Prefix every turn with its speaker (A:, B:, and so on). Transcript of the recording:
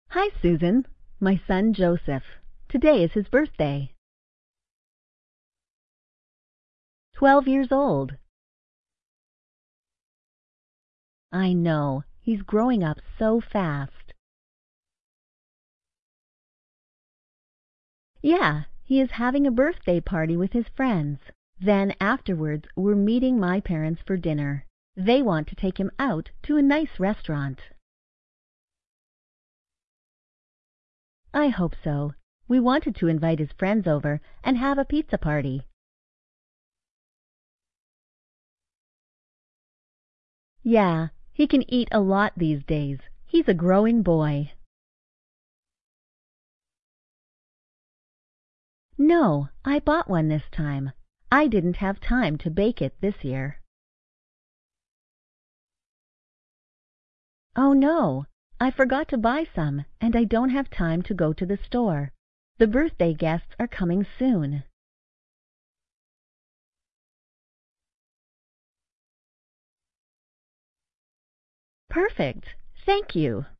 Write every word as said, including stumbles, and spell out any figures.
A: Hi, Susan. My son Joseph. Today is his birthday. Twelve years old. I know. He's growing up so fast. Yeah, he is having a birthday party with his friends. Then afterwards, we're meeting my parents for dinner. They want to take him out to a nice restaurant. I hope so. We wanted to invite his friends over and have a pizza party. Yeah, he can eat a lot these days. He's a growing boy. No, I bought one this time. I didn't have time to bake it this year. Oh no, I forgot to buy some and I don't have time to go to the store. The birthday guests are coming soon. Perfect. Thank you.